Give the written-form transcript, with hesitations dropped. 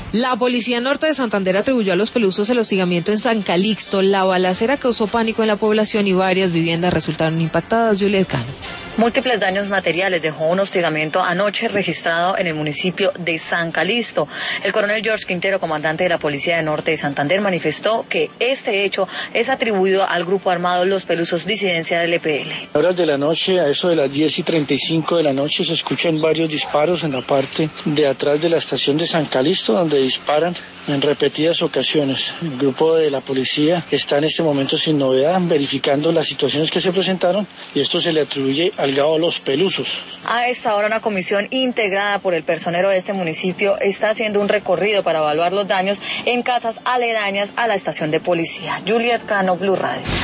La Policía Norte de Santander atribuyó a los Pelusos el hostigamiento en San Calixto. La balacera causó pánico en la población y varias viviendas resultaron impactadas. Juliet Cano. Múltiples daños materiales dejó un hostigamiento anoche registrado en el municipio de San Calixto. El coronel George Quintero, comandante de la Policía de Norte de Santander, manifestó que este hecho es atribuido al grupo armado Los Pelusos, disidencia del EPL. A horas de la noche, a eso de las 10:35 de la noche, se escuchan varios disparos en la parte de atrás de la estación de San Calixto, donde disparan en repetidas ocasiones. El grupo de la policía está en este momento sin novedad, verificando las situaciones que se presentaron, y esto se le atribuye al GAO Los Pelusos. A esta hora, una comisión integrada por el personero de este municipio está haciendo un recorrido para evaluar los daños en casas aledañas a la estación de policía. Juliet Cano, Blue Radio.